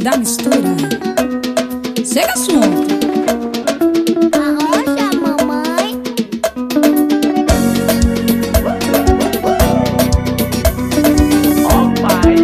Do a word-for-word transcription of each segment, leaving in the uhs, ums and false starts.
da mistura. Chega junto. Arrocha, mamãe. Ó pai,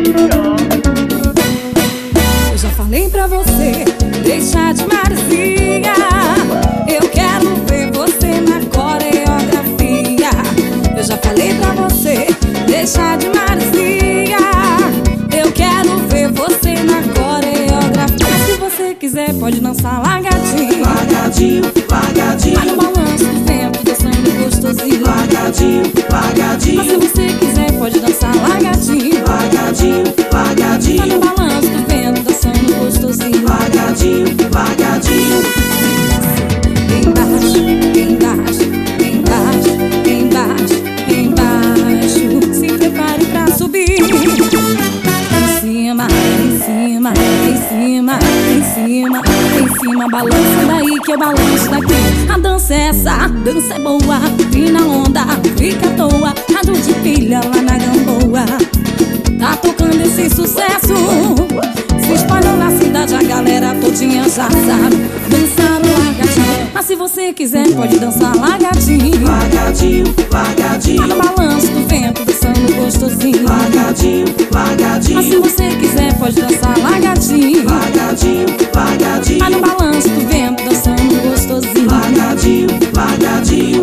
Eu já falei pra você deixar de maresia. Eu quero ver você na coreografia. Eu já falei pra você deixar de maresia. Eu quero ver você na coreografia. Mas se você quiser pode dançar largadinho, Largadinho, largadinho, vai no balanço do vento, dançando gostosinho. largadinho, Mas largadinho, se você quiser pode dançar largadinho, largadinho, vai largadinho, no balanço do vento, dançando gostosinho. largadinho, largadinho. Embaixo, embaixo, embaixo, embaixo, embaixo. Se prepare pra subir. Em cima, em cima, em cima, em cima, em cima. Balança daí que eu balanço daqui. A dança é essa, a dança é boa. E na onda, fica à toa. Rado de pilha lá na Gamboa. Tá tocando esse sucesso, se espalhou na cidade, a galera todinha já sabe. Dançar o largadinho. Mas se você quiser pode dançar largadinho, Largadinho, largadinho, vai no balanço do vento, dançando gostosinho. largadinho, Mas se largadinho, você quiser pode dançar largadinho, largadinho, largadinho, vai no balanço do vento, dançando gostosinho. largadinho, largadinho.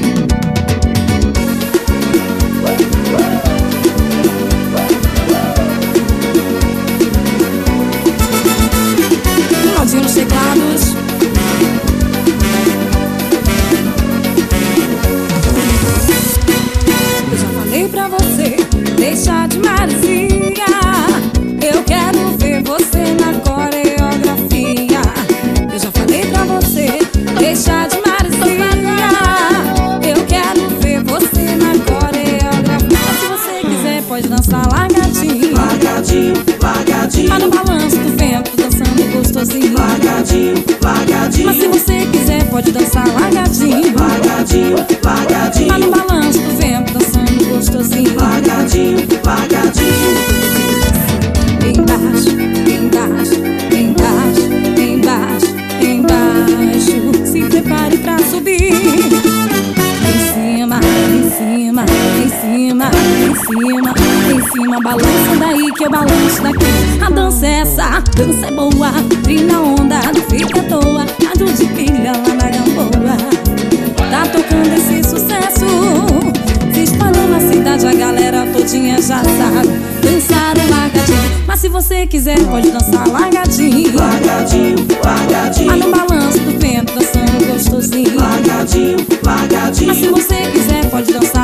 Claudinho nos teclados. Eu já falei pra você deixar de maresia. Eu quero ver você na coreografia. Eu já falei pra você deixar de maresia. Eu quero ver você na coreografia. Se você quiser pode dançar largadinho, Largadinho, largadinho, vai no balanço do vento, dançando gostosinho. largadinho, largadinho, Mas se você quiser pode dançar largadinho, largadinho, vai no largadinho, balanço do vento, dançando gostosinho. largadinho, largadinho. Embaixo, embaixo, embaixo, embaixo, embaixo. Se prepare pra subir. Em cima, em cima, em cima, em cima, em cima. Balança daí que eu balanço daqui. A dança é essa, a dança é boa. E na onda, não fica à toa. Rado de pilha lá na Gamboa. Tá tocando esse sucesso, se espalhou na cidade, a galera todinha já sabe. Dançar o largadinho. Mas se você quiser pode dançar largadinho, Largadinho, largadinho, vai no balanço do vento, dançando gostosinho. largadinho, largadinho, Mas se você quiser pode dançar